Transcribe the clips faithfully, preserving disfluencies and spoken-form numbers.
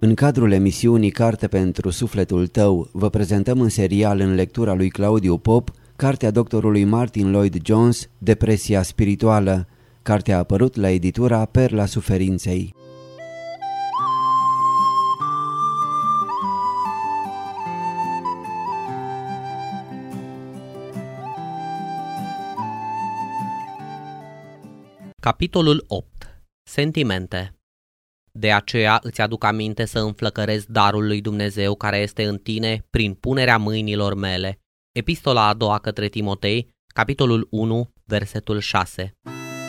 În cadrul emisiunii Carte pentru sufletul tău, vă prezentăm în serial în lectura lui Claudiu Pop cartea doctorului Martin Lloyd-Jones, Depresia spirituală. Cartea a apărut la editura Perla Suferinței. Capitolul opt. Sentimente. De aceea îți aduc aminte să înflăcărezi darul lui Dumnezeu care este în tine prin punerea mâinilor mele. Epistola a doua către Timotei, capitolul unu, versetul șase.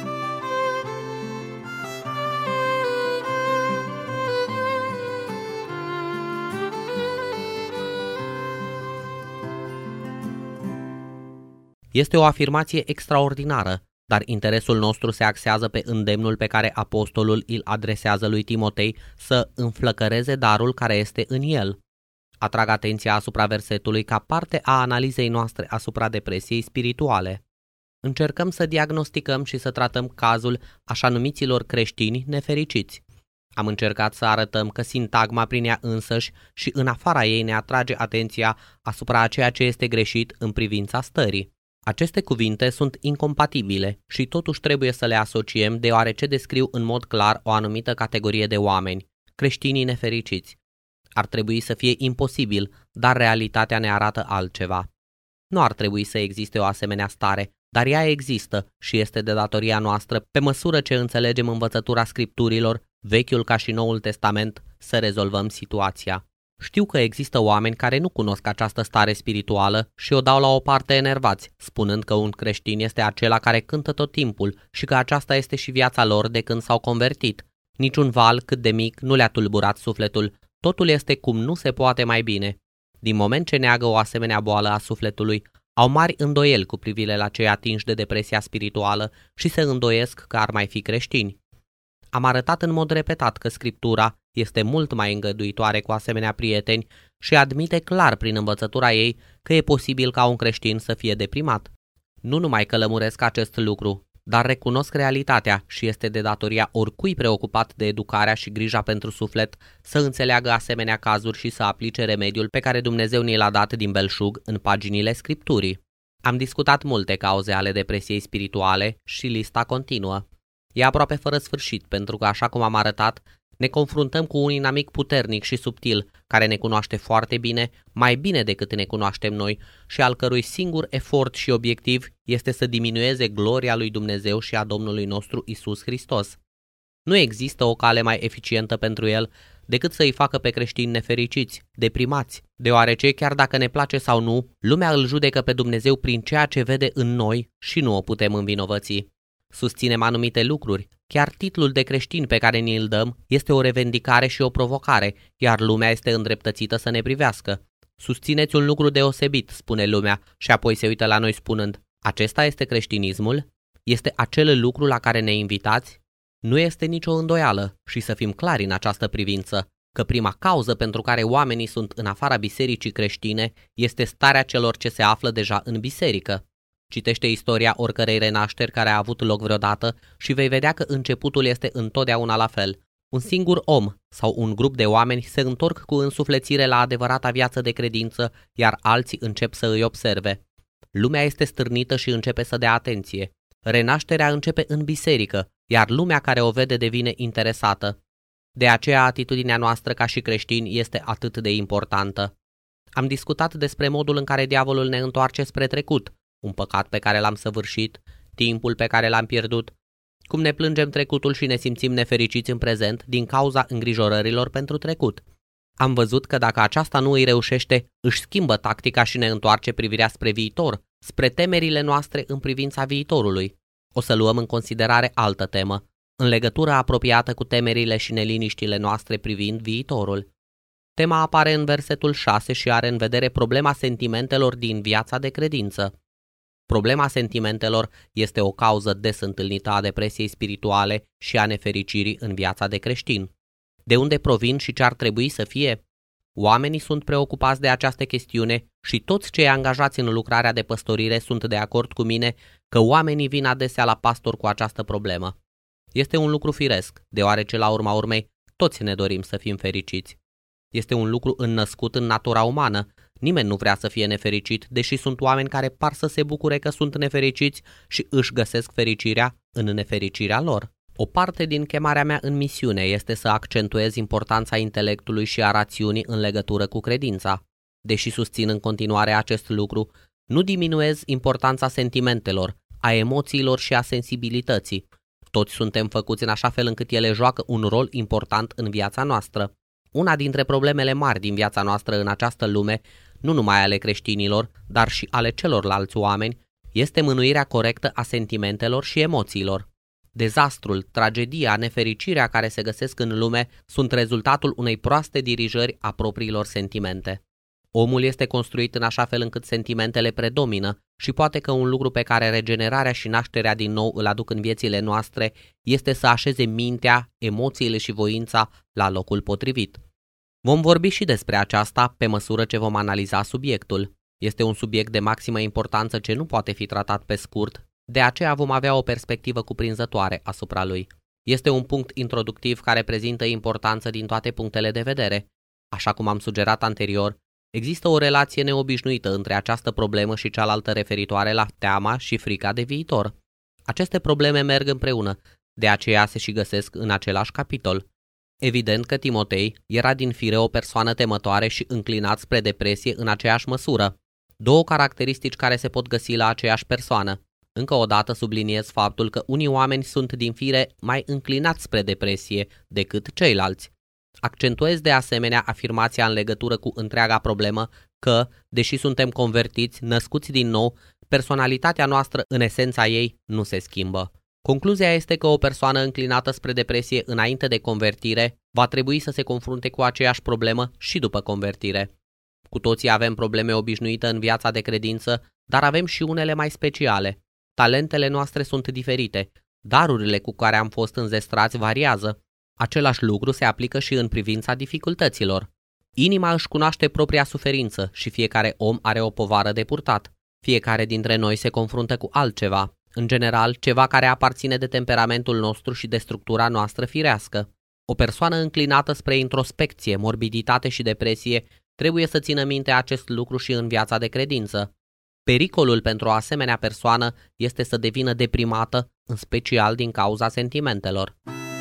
Este o afirmație extraordinară, dar interesul nostru se axează pe îndemnul pe care apostolul îl adresează lui Timotei să înflăcăreze darul care este în el. Atrag atenția asupra versetului ca parte a analizei noastre asupra depresiei spirituale. Încercăm să diagnosticăm și să tratăm cazul așa numiților creștini nefericiți. Am încercat să arătăm că sintagma prin ea însăși și în afara ei ne atrage atenția asupra a ceea ce este greșit în privința stării. Aceste cuvinte sunt incompatibile și totuși trebuie să le asociem deoarece descriu în mod clar o anumită categorie de oameni, creștinii nefericiți. Ar trebui să fie imposibil, dar realitatea ne arată altceva. Nu ar trebui să existe o asemenea stare, dar ea există și este de datoria noastră, pe măsură ce înțelegem învățătura Scripturilor, Vechiul ca și Noul Testament, să rezolvăm situația. Știu că există oameni care nu cunosc această stare spirituală și o dau la o parte enervați, spunând că un creștin este acela care cântă tot timpul și că aceasta este și viața lor de când s-au convertit. Niciun val cât de mic nu le-a tulburat sufletul, totul este cum nu se poate mai bine. Din moment ce neagă o asemenea boală a sufletului, au mari îndoieli cu privire la cei atinși de depresia spirituală și se îndoiesc că ar mai fi creștini. Am arătat în mod repetat că Scriptura este mult mai îngăduitoare cu asemenea prieteni și admite clar prin învățătura ei că e posibil ca un creștin să fie deprimat. Nu numai că lămuresc acest lucru, dar recunosc realitatea și este de datoria oricui preocupat de educarea și grija pentru suflet să înțeleagă asemenea cazuri și să aplice remediul pe care Dumnezeu ni l-a dat din belșug în paginile Scripturii. Am discutat multe cauze ale depresiei spirituale și lista continuă. E aproape fără sfârșit, pentru că, așa cum am arătat, ne confruntăm cu un inamic puternic și subtil, care ne cunoaște foarte bine, mai bine decât ne cunoaștem noi, și al cărui singur efort și obiectiv este să diminueze gloria lui Dumnezeu și a Domnului nostru Isus Hristos. Nu există o cale mai eficientă pentru el decât să îi facă pe creștini nefericiți, deprimați, deoarece, chiar dacă ne place sau nu, lumea îl judecă pe Dumnezeu prin ceea ce vede în noi și nu o putem învinovăți. Susținem anumite lucruri, chiar titlul de creștin pe care ni-l dăm este o revendicare și o provocare, iar lumea este îndreptățită să ne privească. Susțineți un lucru deosebit, spune lumea, și apoi se uită la noi spunând: acesta este creștinismul? Este acel lucru la care ne invitați? Nu este nicio îndoială, și să fim clari în această privință, că prima cauză pentru care oamenii sunt în afara bisericii creștine este starea celor ce se află deja în biserică. Citește istoria oricărei renașteri care a avut loc vreodată și vei vedea că începutul este întotdeauna la fel. Un singur om sau un grup de oameni se întorc cu însuflețire la adevărata viață de credință, iar alții încep să îi observe. Lumea este stârnită și începe să dea atenție. Renașterea începe în biserică, iar lumea care o vede devine interesată. De aceea atitudinea noastră ca și creștini este atât de importantă. Am discutat despre modul în care diavolul ne întoarce spre trecut, un păcat pe care l-am săvârșit, timpul pe care l-am pierdut, cum ne plângem trecutul și ne simțim nefericiți în prezent din cauza îngrijorărilor pentru trecut. Am văzut că dacă aceasta nu îi reușește, își schimbă tactica și ne întoarce privirea spre viitor, spre temerile noastre în privința viitorului. O să luăm în considerare altă temă, în legătură apropiată cu temerile și neliniștile noastre privind viitorul. Tema apare în versetul șase și are în vedere problema sentimentelor din viața de credință. Problema sentimentelor este o cauză des întâlnită a depresiei spirituale și a nefericirii în viața de creștin. De unde provin și ce ar trebui să fie? Oamenii sunt preocupați de această chestiune și toți cei angajați în lucrarea de păstorire sunt de acord cu mine că oamenii vin adesea la pastor cu această problemă. Este un lucru firesc, deoarece la urma urmei toți ne dorim să fim fericiți. Este un lucru înnăscut în natura umană. Nimeni nu vrea să fie nefericit, deși sunt oameni care par să se bucure că sunt nefericiți și își găsesc fericirea în nefericirea lor. O parte din chemarea mea în misiune este să accentuez importanța intelectului și a rațiunii în legătură cu credința. Deși susțin în continuare acest lucru, nu diminuez importanța sentimentelor, a emoțiilor și a sensibilității. Toți suntem făcuți în așa fel încât ele joacă un rol important în viața noastră. Una dintre problemele mari din viața noastră în această lume, nu numai ale creștinilor, dar și ale celorlalți oameni, este mânuirea corectă a sentimentelor și emoțiilor. Dezastrul, tragedia, nefericirea care se găsesc în lume sunt rezultatul unei proaste dirijări a propriilor sentimente. Omul este construit în așa fel încât sentimentele predomină și poate că un lucru pe care regenerarea și nașterea din nou îl aduc în viețile noastre este să așeze mintea, emoțiile și voința la locul potrivit. Vom vorbi și despre aceasta pe măsură ce vom analiza subiectul. Este un subiect de maximă importanță ce nu poate fi tratat pe scurt, de aceea vom avea o perspectivă cuprinzătoare asupra lui. Este un punct introductiv care prezintă importanță din toate punctele de vedere. Așa cum am sugerat anterior, există o relație neobișnuită între această problemă și cealaltă referitoare la teama și frica de viitor. Aceste probleme merg împreună, de aceea se și găsesc în același capitol. Evident că Timotei era din fire o persoană temătoare și înclinat spre depresie în aceeași măsură. Două caracteristici care se pot găsi la aceeași persoană. Încă o dată subliniez faptul că unii oameni sunt din fire mai înclinați spre depresie decât ceilalți. Accentuez de asemenea afirmația în legătură cu întreaga problemă că, deși suntem convertiți, născuți din nou, personalitatea noastră în esența ei nu se schimbă. Concluzia este că o persoană înclinată spre depresie înainte de convertire va trebui să se confrunte cu aceeași problemă și după convertire. Cu toții avem probleme obișnuite în viața de credință, dar avem și unele mai speciale. Talentele noastre sunt diferite, darurile cu care am fost înzestrați variază. Același lucru se aplică și în privința dificultăților. Inima își cunoaște propria suferință și fiecare om are o povară de purtat. Fiecare dintre noi se confruntă cu altceva, în general ceva care aparține de temperamentul nostru și de structura noastră firească. O persoană înclinată spre introspecție, morbiditate și depresie trebuie să țină minte acest lucru și în viața de credință. Pericolul pentru o asemenea persoană este să devină deprimată, în special din cauza sentimentelor.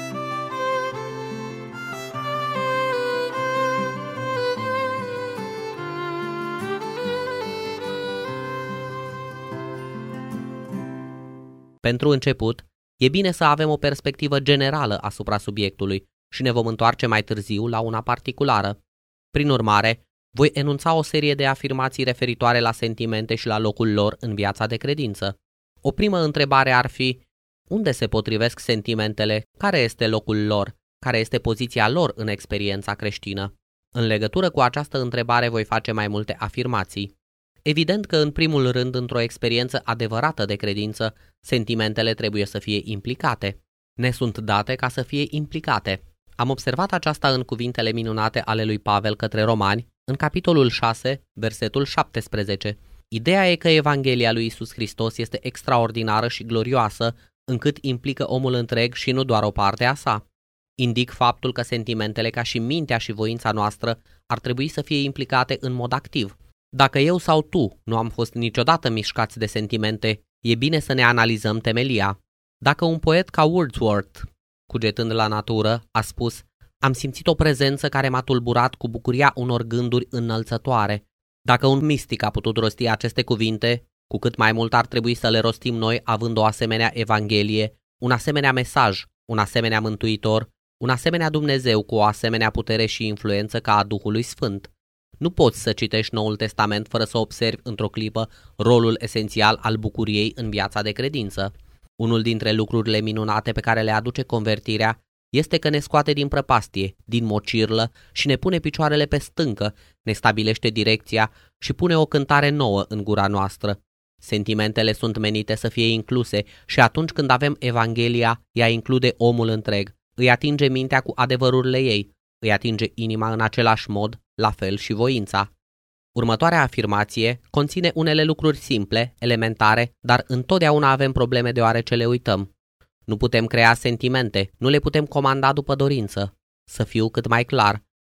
Pentru început, e bine să avem o perspectivă generală asupra subiectului și ne vom întoarce mai târziu la una particulară. Prin urmare, voi enunța o serie de afirmații referitoare la sentimente și la locul lor în viața de credință. O primă întrebare ar fi: unde se potrivesc sentimentele? Care este locul lor? Care este poziția lor în experiența creștină? În legătură cu această întrebare voi face mai multe afirmații. Evident că în primul rând, într-o experiență adevărată de credință, sentimentele trebuie să fie implicate. Ne sunt date ca să fie implicate. Am observat aceasta în cuvintele minunate ale lui Pavel către Romani, în capitolul șase, versetul șaptesprezece. Ideea e că Evanghelia lui Iisus Hristos este extraordinară și glorioasă, încât implică omul întreg și nu doar o parte a sa. Indic faptul că sentimentele, ca și mintea și voința noastră, ar trebui să fie implicate în mod activ. Dacă eu sau tu nu am fost niciodată mișcați de sentimente, e bine să ne analizăm temelia. Dacă un poet ca Wordsworth, cugetând la natură, a spus: am simțit o prezență care m-a tulburat cu bucuria unor gânduri înălțătoare. Dacă un mistic a putut rosti aceste cuvinte, cu cât mai mult ar trebui să le rostim noi având o asemenea evanghelie, un asemenea mesaj, un asemenea mântuitor, un asemenea Dumnezeu cu o asemenea putere și influență ca a Duhului Sfânt. Nu poți să citești Noul Testament fără să observi într-o clipă rolul esențial al bucuriei în viața de credință. Unul dintre lucrurile minunate pe care le aduce convertirea este că ne scoate din prăpastie, din mocirlă și ne pune picioarele pe stâncă, ne stabilește direcția și pune o cântare nouă în gura noastră. Sentimentele sunt menite să fie incluse și atunci când avem Evanghelia, ea include omul întreg, îi atinge mintea cu adevărurile ei, îi atinge inima în același mod, la fel și voința. Următoarea afirmație conține unele lucruri simple, elementare, dar întotdeauna avem probleme deoarece le uităm. Nu putem crea sentimente, nu le putem comanda după dorință. Să fiu cât mai clar,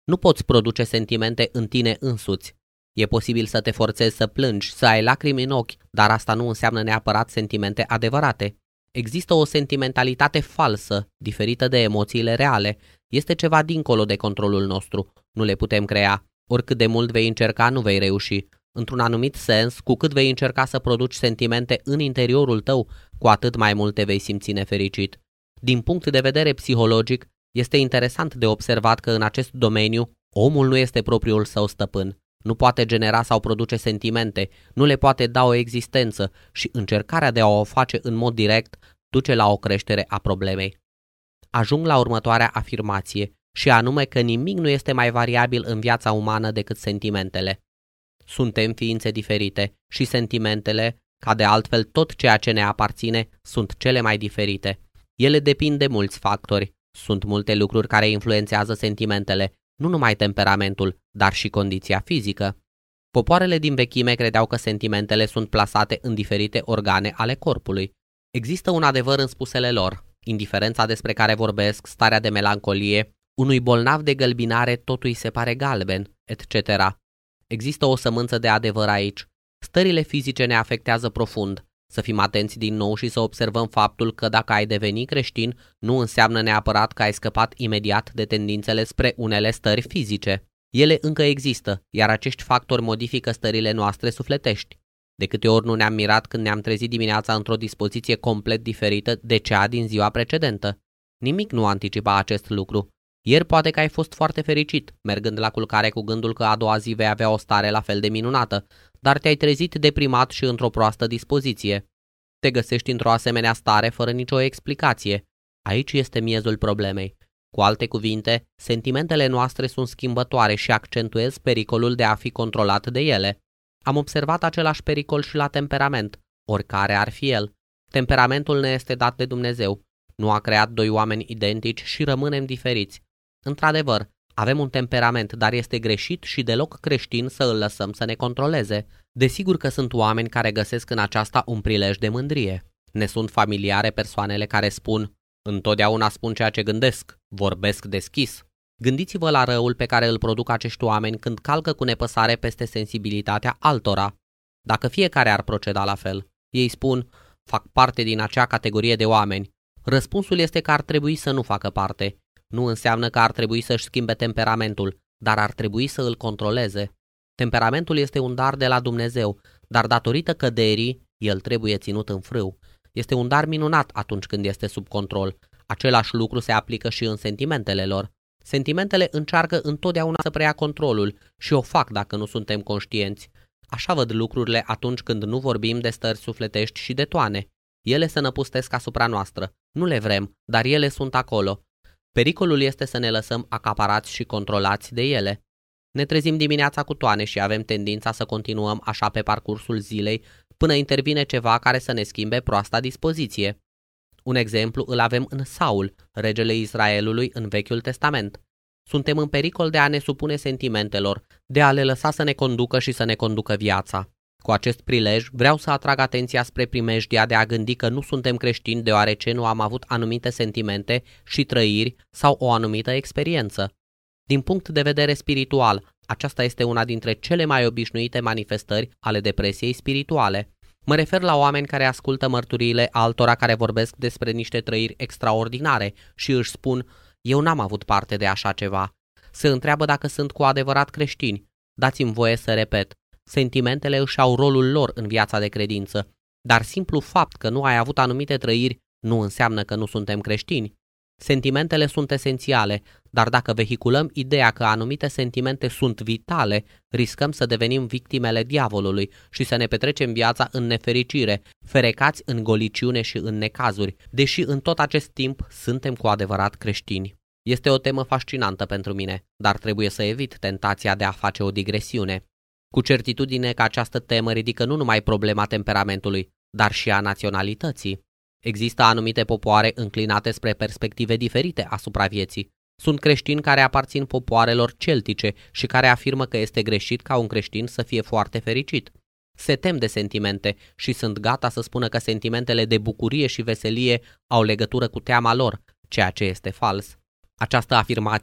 Nu poți produce sentimente în tine însuți. E posibil să te forțezi să plângi, să ai lacrimi în ochi, dar asta nu înseamnă neapărat sentimente adevărate. Există o sentimentalitate falsă, diferită de emoțiile reale. Este ceva dincolo de controlul nostru. Nu le putem crea. Oricât de mult vei încerca, nu vei reuși. Într-un anumit sens, cu cât vei încerca să produci sentimente în interiorul tău, cu atât mai mult te vei simți nefericit. Din punct de vedere psihologic, este interesant de observat că în acest domeniu, omul nu este propriul său stăpân. Nu poate genera sau produce sentimente, nu le poate da o existență și încercarea de a o face în mod direct duce la o creștere a problemei. Ajung la următoarea afirmație, și anume că nimic nu este mai variabil în viața umană decât sentimentele. Suntem ființe diferite și sentimentele, ca de altfel tot ceea ce ne aparține, sunt cele mai diferite. Ele depind de mulți factori. Sunt multe lucruri care influențează sentimentele, nu numai temperamentul, dar și condiția fizică. Popoarele din vechime credeau că sentimentele sunt plasate în diferite organe ale corpului. Există un adevăr în spusele lor, indiferența despre care vorbesc, starea de melancolie, unui bolnav de gălbinare totul îi se pare galben, et cetera. Există o sămânță de adevăr aici. Stările fizice ne afectează profund. Să fim atenți din nou și să observăm faptul că dacă ai deveni creștin, nu înseamnă neapărat că ai scăpat imediat de tendințele spre unele stări fizice. Ele încă există, iar acești factori modifică stările noastre sufletești. De câte ori nu ne-am mirat când ne-am trezit dimineața într-o dispoziție complet diferită de cea din ziua precedentă. Nimic nu anticipa acest lucru. Ieri poate că ai fost foarte fericit, mergând la culcare cu gândul că a doua zi vei avea o stare la fel de minunată, dar te-ai trezit deprimat și într-o proastă dispoziție. Te găsești într-o asemenea stare fără nicio explicație. Aici este miezul problemei. Cu alte cuvinte, sentimentele noastre sunt schimbătoare și accentuez pericolul de a fi controlat de ele. Am observat același pericol și la temperament, oricare ar fi el. Temperamentul ne este dat de Dumnezeu. Nu a creat doi oameni identici și rămânem diferiți. Într-adevăr, avem un temperament, dar este greșit și deloc creștin să îl lăsăm să ne controleze. Desigur că sunt oameni care găsesc în aceasta un prilej de mândrie. Ne sunt familiare persoanele care spun: întotdeauna spun ceea ce gândesc, vorbesc deschis. Gândiți-vă la răul pe care îl produc acești oameni când calcă cu nepăsare peste sensibilitatea altora. Dacă fiecare ar proceda la fel, ei spun: fac parte din acea categorie de oameni. Răspunsul este că ar trebui să nu facă parte. Nu înseamnă că ar trebui să-și schimbe temperamentul, dar ar trebui să îl controleze. Temperamentul este un dar de la Dumnezeu, dar datorită căderii, el trebuie ținut în frâu. Este un dar minunat atunci când este sub control. Același lucru se aplică și în sentimentele lor. Sentimentele încearcă întotdeauna să preia controlul și o fac dacă nu suntem conștienți. Așa văd lucrurile atunci când nu vorbim de stări sufletești și de toane. Ele se năpustesc asupra noastră. Nu le vrem, dar ele sunt acolo. Pericolul este să ne lăsăm acaparați și controlați de ele. Ne trezim dimineața cu toane și avem tendința să continuăm așa pe parcursul zilei până intervine ceva care să ne schimbe proasta dispoziție. Un exemplu îl avem în Saul, regele Israelului în Vechiul Testament. Suntem în pericol de a ne supune sentimentelor, de a le lăsa să ne conducă și să ne conducă viața. Cu acest prilej vreau să atrag atenția spre primejdia de a gândi că nu suntem creștini deoarece nu am avut anumite sentimente și trăiri sau o anumită experiență. Din punct de vedere spiritual, aceasta este una dintre cele mai obișnuite manifestări ale depresiei spirituale. Mă refer la oameni care ascultă mărturiile altora care vorbesc despre niște trăiri extraordinare și își spun: eu n-am avut parte de așa ceva. Se întreabă dacă sunt cu adevărat creștini. Dați-mi voie să repet. Sentimentele își au rolul lor în viața de credință, dar simplu fapt că nu ai avut anumite trăiri nu înseamnă că nu suntem creștini. Sentimentele sunt esențiale, dar dacă vehiculăm ideea că anumite sentimente sunt vitale, riscăm să devenim victimele diavolului și să ne petrecem viața în nefericire, ferecați în goliciune și în necazuri, deși în tot acest timp suntem cu adevărat creștini. Este o temă fascinantă pentru mine, dar trebuie să evit tentația de a face o digresiune. Cu certitudine că această temă ridică nu numai problema temperamentului, dar și a naționalității. Există anumite popoare înclinate spre perspective diferite asupra vieții. Sunt creștini care aparțin popoarelor celtice și care afirmă că este greșit ca un creștin să fie foarte fericit. Se tem de sentimente și sunt gata să spună că sentimentele de bucurie și veselie au legătură cu teama lor, ceea ce este fals. Această afirmație,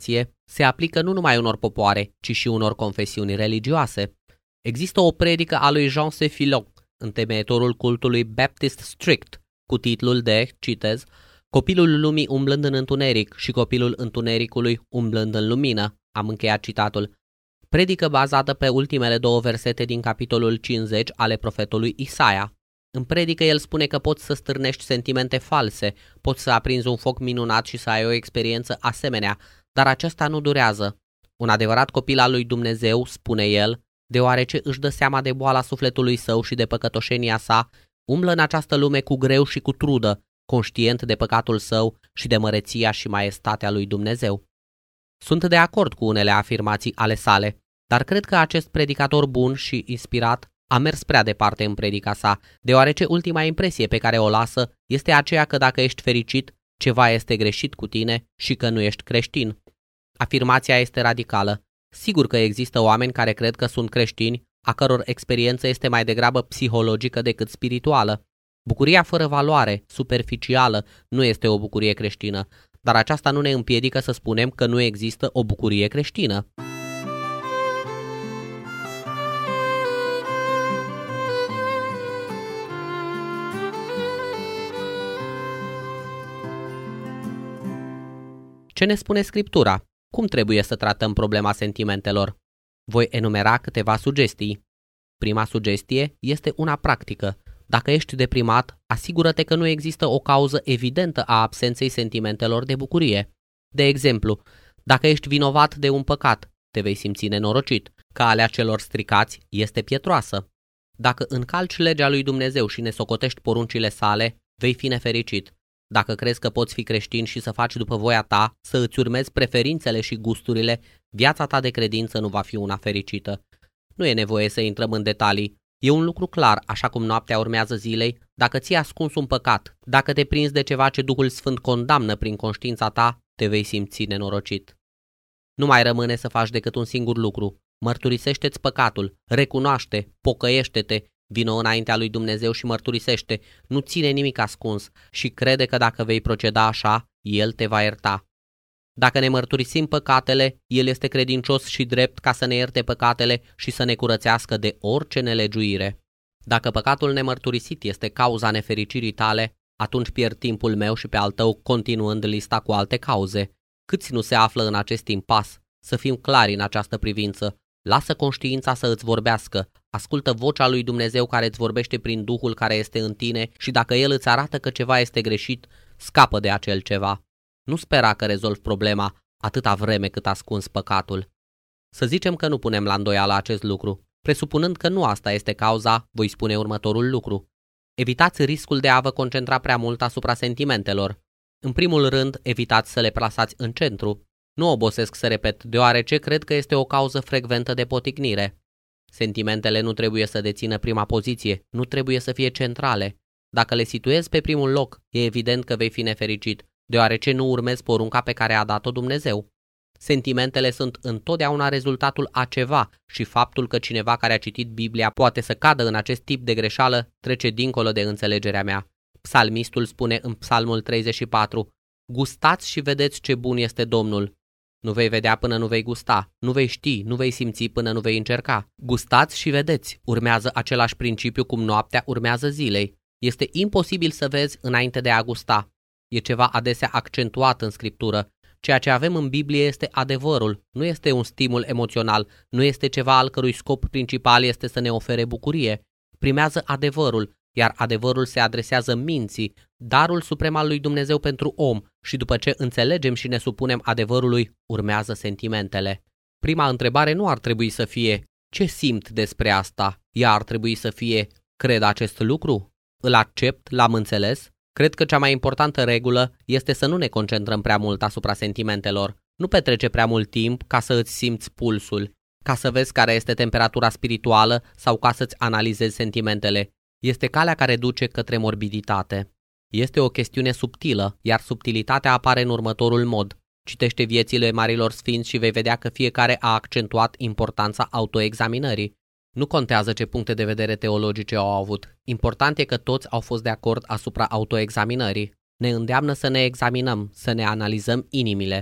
se aplică nu numai unor popoare, ci și unor confesiuni religioase. Există o predică a lui Jean Sefilot, întemeietorul cultului Baptist Strict, cu titlul de, citez, Copilul lumii umblând în întuneric și copilul întunericului umblând în lumină, am încheiat citatul. Predică bazată pe ultimele două versete din capitolul cincizeci ale profetului Isaia. În predică el spune că poți să stârnești sentimente false, poți să aprinzi un foc minunat și să ai o experiență asemenea, dar aceasta nu durează. Un adevărat copil al lui Dumnezeu, spune el, deoarece își dă seama de boala sufletului său și de păcătoșenia sa, umblă în această lume cu greu și cu trudă, conștient de păcatul său și de măreția și maestatea lui Dumnezeu. Sunt de acord cu unele afirmații ale sale, dar cred că acest predicator bun și inspirat a mers prea departe în predica sa, deoarece ultima impresie pe care o lasă este aceea că dacă ești fericit, ceva este greșit cu tine și că nu ești creștin. Afirmația este radicală. Sigur că există oameni care cred că sunt creștini, a căror experiență este mai degrabă psihologică decât spirituală. Bucuria fără valoare, superficială, nu este o bucurie creștină, dar aceasta nu ne împiedică să spunem că nu există o bucurie creștină. Ce ne spune Scriptura? Cum trebuie să tratăm problema sentimentelor? Voi enumera câteva sugestii. Prima sugestie este una practică. Dacă ești deprimat, asigură-te că nu există o cauză evidentă a absenței sentimentelor de bucurie. De exemplu, dacă ești vinovat de un păcat, te vei simți nenorocit. Calea celor stricați este pietroasă. Dacă încalci legea lui Dumnezeu și ne socotești poruncile sale, vei fi nefericit. Dacă crezi că poți fi creștin și să faci după voia ta, să îți urmezi preferințele și gusturile, viața ta de credință nu va fi una fericită. Nu e nevoie să intrăm în detalii. E un lucru clar, așa cum noaptea urmează zilei, dacă ți-ai ascuns un păcat, dacă te prinzi de ceva ce Duhul Sfânt condamnă prin conștiința ta, te vei simți nenorocit. Nu mai rămâne să faci decât un singur lucru. Mărturisește-ți păcatul, recunoaște, pocăiește-te, vino înaintea lui Dumnezeu și mărturisește, nu ține nimic ascuns și crede că dacă vei proceda așa, El te va ierta. Dacă ne mărturisim păcatele, El este credincios și drept ca să ne ierte păcatele și să ne curățească de orice nelegiuire. Dacă păcatul nemărturisit este cauza nefericirii tale, atunci pierd timpul meu și pe al tău continuând lista cu alte cauze. Câți nu se află în acest impas? Să fim clari în această privință. Lasă conștiința să îți vorbească, ascultă vocea lui Dumnezeu care îți vorbește prin Duhul care este în tine și dacă El îți arată că ceva este greșit, scapă de acel ceva. Nu spera că rezolvi problema atâta vreme cât ascunzi păcatul. Să zicem că nu punem la îndoială acest lucru. Presupunând că nu asta este cauza, voi spune următorul lucru. Evitați riscul de a vă concentra prea mult asupra sentimentelor. În primul rând, evitați să le plasați în centru. Nu obosesc să repet, deoarece cred că este o cauză frecventă de poticnire. Sentimentele nu trebuie să dețină prima poziție, nu trebuie să fie centrale. Dacă le situezi pe primul loc, e evident că vei fi nefericit, deoarece nu urmezi porunca pe care a dat-o Dumnezeu. Sentimentele sunt întotdeauna rezultatul a ceva și faptul că cineva care a citit Biblia poate să cadă în acest tip de greșeală trece dincolo de înțelegerea mea. Psalmistul spune în Psalmul treizeci și patru, gustați și vedeți ce bun este Domnul. Nu vei vedea până nu vei gusta, nu vei ști, nu vei simți până nu vei încerca. Gustați și vedeți, urmează același principiu cum noaptea urmează zilei. Este imposibil să vezi înainte de a gusta. E ceva adesea accentuat în Scriptură. Ceea ce avem în Biblie este adevărul, nu este un stimul emoțional, nu este ceva al cărui scop principal este să ne ofere bucurie. Primează adevărul, iar adevărul se adresează minții, darul suprem al lui Dumnezeu pentru om și după ce înțelegem și ne supunem adevărului, urmează sentimentele. Prima întrebare nu ar trebui să fie, ce simt despre asta? Ea ar trebui să fie, cred acest lucru? Îl accept? L-am înțeles? Cred că cea mai importantă regulă este să nu ne concentrăm prea mult asupra sentimentelor. Nu petrece prea mult timp ca să îți simți pulsul, ca să vezi care este temperatura spirituală sau ca să-ți analizezi sentimentele. Este calea care duce către morbiditate. Este o chestiune subtilă, iar subtilitatea apare în următorul mod. Citește viețile marilor sfinți și vei vedea că fiecare a accentuat importanța autoexaminării. Nu contează ce puncte de vedere teologice au avut. Important e că toți au fost de acord asupra autoexaminării. Ne îndeamnă să ne examinăm, să ne analizăm inimile.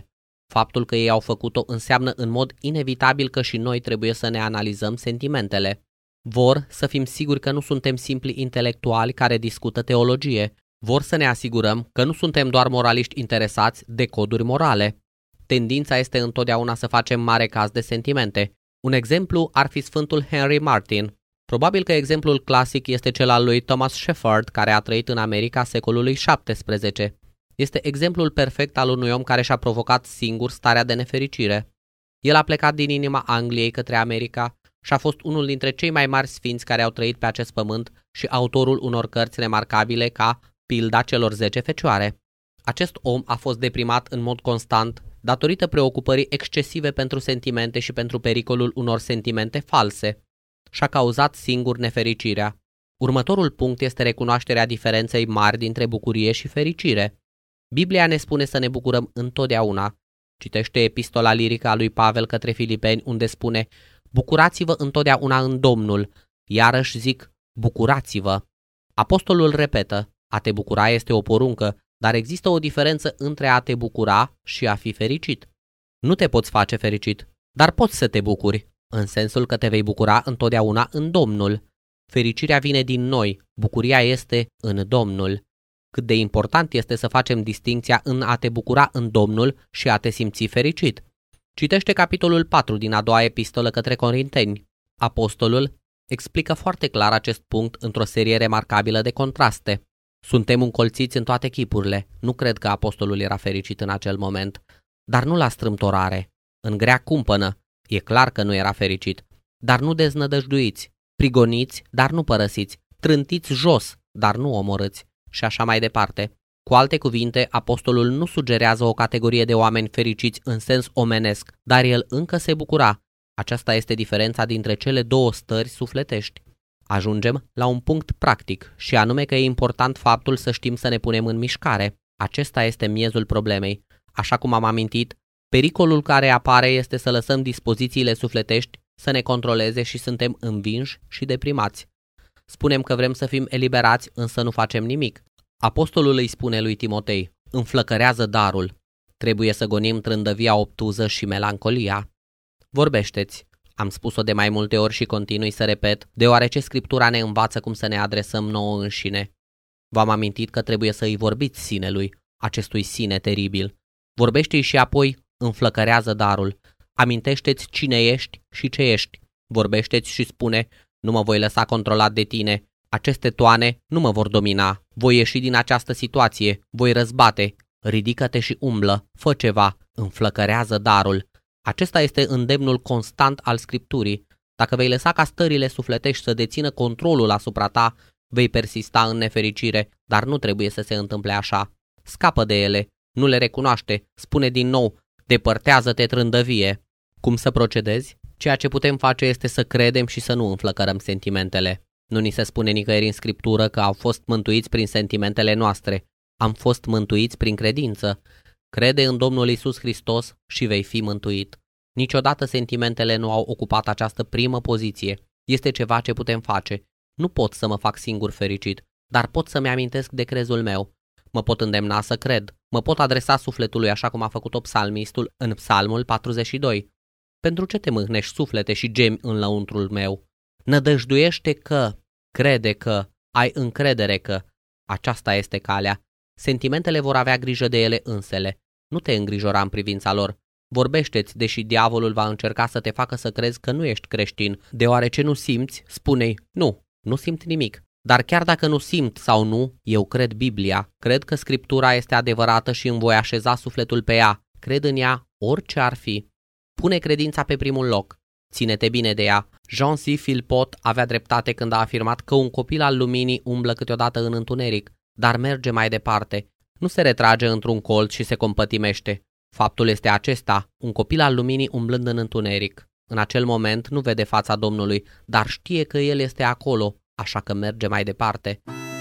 Faptul că ei au făcut-o înseamnă în mod inevitabil că și noi trebuie să ne analizăm sentimentele. Vor să fim siguri că nu suntem simpli intelectuali care discută teologie. Vor să ne asigurăm că nu suntem doar moraliști interesați de coduri morale. Tendința este întotdeauna să facem mare caz de sentimente. Un exemplu ar fi Sfântul Henry Martyn. Probabil că exemplul clasic este cel al lui Thomas Shepard, care a trăit în America secolului șaptesprezece. Este exemplul perfect al unui om care și-a provocat singur starea de nefericire. El a plecat din inima Angliei către America și a fost unul dintre cei mai mari sfinți care au trăit pe acest pământ și autorul unor cărți remarcabile ca Pilda celor zece fecioare. Acest om a fost deprimat în mod constant datorită preocupării excesive pentru sentimente și pentru pericolul unor sentimente false și a cauzat singur nefericirea. Următorul punct este recunoașterea diferenței mari dintre bucurie și fericire. Biblia ne spune să ne bucurăm întotdeauna. Citește epistola lirică a lui Pavel către Filipeni, unde spune: bucurați-vă întotdeauna în Domnul. Iarăși zic, bucurați-vă. Apostolul repetă: a te bucura este o poruncă, dar există o diferență între a te bucura și a fi fericit. Nu te poți face fericit, dar poți să te bucuri, în sensul că te vei bucura întotdeauna în Domnul. Fericirea vine din noi, bucuria este în Domnul. Cât de important este să facem distincția în a te bucura în Domnul și a te simți fericit. Citește capitolul patru din a doua epistolă către Corinteni. Apostolul explică foarte clar acest punct într-o serie remarcabilă de contraste. Suntem încolțiți în toate chipurile. Nu cred că apostolul era fericit în acel moment, dar nu la strâmtorare. În grea cumpănă, e clar că nu era fericit, dar nu deznădăjduiți, prigoniți, dar nu părăsiți, trântiți jos, dar nu omorâți, și așa mai departe. Cu alte cuvinte, apostolul nu sugerează o categorie de oameni fericiți în sens omenesc, dar el încă se bucura. Aceasta este diferența dintre cele două stări sufletești. Ajungem la un punct practic, și anume că e important faptul să știm să ne punem în mișcare. Acesta este miezul problemei. Așa cum am amintit, pericolul care apare este să lăsăm dispozițiile sufletești să ne controleze și suntem învinși și deprimați. Spunem că vrem să fim eliberați, însă nu facem nimic. Apostolul îi spune lui Timotei: înflăcărează darul. Trebuie să gonim trândăvia obtuză și melancolia. Vorbește-ți. Am spus-o de mai multe ori și continui să repet, deoarece Scriptura ne învață cum să ne adresăm nouă înșine. V-am amintit că trebuie să îi vorbiți sinelui, acestui sine teribil. Vorbește-i și apoi înflăcărează darul. Amintește-ți cine ești și ce ești. Vorbește-ți și spune: nu mă voi lăsa controlat de tine. Aceste toane nu mă vor domina. Voi ieși din această situație. Voi răzbate. Ridică-te și umblă. Fă ceva. Înflăcărează darul. Acesta este îndemnul constant al Scripturii. Dacă vei lăsa ca stările sufletești să dețină controlul asupra ta, vei persista în nefericire, dar nu trebuie să se întâmple așa. Scapă de ele, nu le recunoaște, spune din nou: depărtează-te trândăvie. Cum să procedezi? Ceea ce putem face este să credem și să nu înflăcărăm sentimentele. Nu ni se spune nicăieri în Scriptură că au fost mântuiți prin sentimentele noastre. Am fost mântuiți prin credință. Crede în Domnul Iisus Hristos și vei fi mântuit. Niciodată sentimentele nu au ocupat această primă poziție. Este ceva ce putem face. Nu pot să mă fac singur fericit, dar pot să-mi amintesc de crezul meu. Mă pot îndemna să cred. Mă pot adresa sufletului așa cum a făcut-o psalmistul în Psalmul patruzeci și doi. Pentru ce te mâhnești, suflete, și gemi în lăuntrul meu? Nădăjduiește că, crede că, ai încredere că. Aceasta este calea. Sentimentele vor avea grijă de ele însele. Nu te îngrijora în privința lor. Vorbește-ți, deși diavolul va încerca să te facă să crezi că nu ești creștin. Deoarece nu simți, spune-i: nu, nu simt nimic. Dar chiar dacă nu simt sau nu, eu cred Biblia. Cred că Scriptura este adevărată și îmi voi așeza sufletul pe ea. Cred în ea, orice ar fi. Pune credința pe primul loc. Ține-te bine de ea. Jean C. Philpot avea dreptate când a afirmat că un copil al luminii umblă câteodată în întuneric, dar merge mai departe. Nu se retrage într-un colț și se compătimește. Faptul este acesta: un copil al luminii umblând în întuneric. În acel moment nu vede fața Domnului, dar știe că El este acolo, așa că merge mai departe.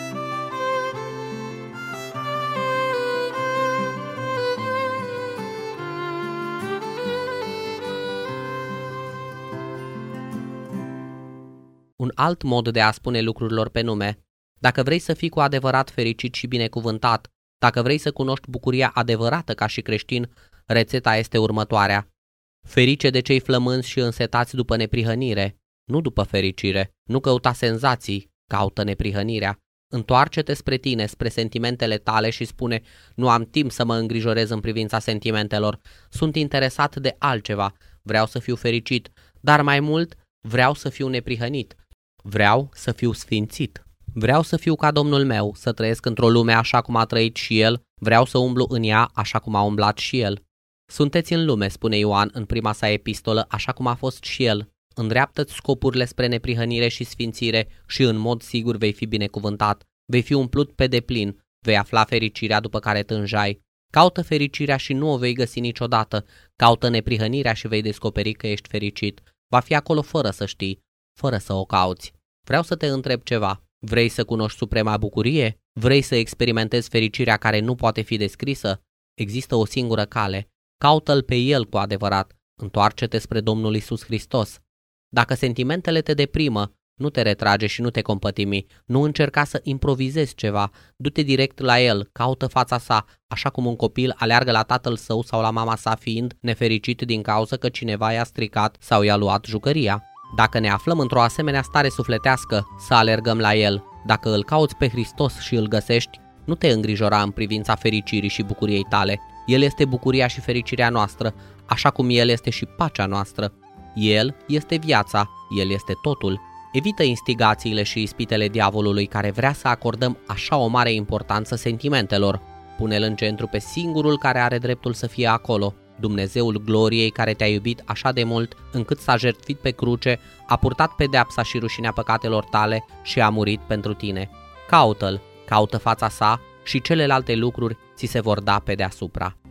Un alt mod de a spune lucrurilor pe nume: dacă vrei să fii cu adevărat fericit și binecuvântat, dacă vrei să cunoști bucuria adevărată ca și creștin, Rețeta este următoarea. Ferice de cei flămânzi și însetați după neprihănire, nu după fericire. Nu căuta senzații, caută neprihănirea. Întoarce-te spre tine, spre sentimentele tale și spune: nu am timp să mă îngrijorez în privința sentimentelor. Sunt interesat de altceva. Vreau să fiu fericit, dar mai mult vreau să fiu neprihănit. Vreau să fiu sfințit. Vreau să fiu ca Domnul meu, să trăiesc într-o lume așa cum a trăit și El. Vreau să umblu în ea așa cum a umblat și El. Sunteți în lume, spune Ioan în prima sa epistolă, așa cum a fost și El. Îndreaptă-ți scopurile spre neprihănire și sfințire și în mod sigur vei fi binecuvântat. Vei fi umplut pe deplin, vei afla fericirea după care tânjai. Caută fericirea și nu o vei găsi niciodată. Caută neprihănirea și vei descoperi că ești fericit. Va fi acolo fără să știi, fără să o cauți. Vreau să te întreb ceva. Vrei să cunoști suprema bucurie? Vrei să experimentezi fericirea care nu poate fi descrisă? Există o singură cale. Caută-L pe El cu adevărat. Întoarce-te spre Domnul Iisus Hristos. Dacă sentimentele te deprimă, nu te retrage și nu te compătimi. Nu încerca să improvizezi ceva. Du-te direct la El, caută fața sa, așa cum un copil aleargă la tatăl său sau la mama sa fiind nefericit din cauza că cineva i-a stricat sau i-a luat jucăria. Dacă ne aflăm într-o asemenea stare sufletească, să alergăm la El. Dacă îl cauți pe Hristos și îl găsești, nu te îngrijora în privința fericirii și bucuriei tale. El este bucuria și fericirea noastră, așa cum El este și pacea noastră. El este viața, El este totul. Evită instigațiile și ispitele diavolului care vrea să acordăm așa o mare importanță sentimentelor. Pune-L în centru pe singurul care are dreptul să fie acolo, Dumnezeul gloriei care te-a iubit așa de mult încât s-a jertfit pe cruce, a purtat pedeapsa și rușinea păcatelor tale și a murit pentru tine. Caută-L, caută fața sa și celelalte lucruri ți se vor da pe deasupra.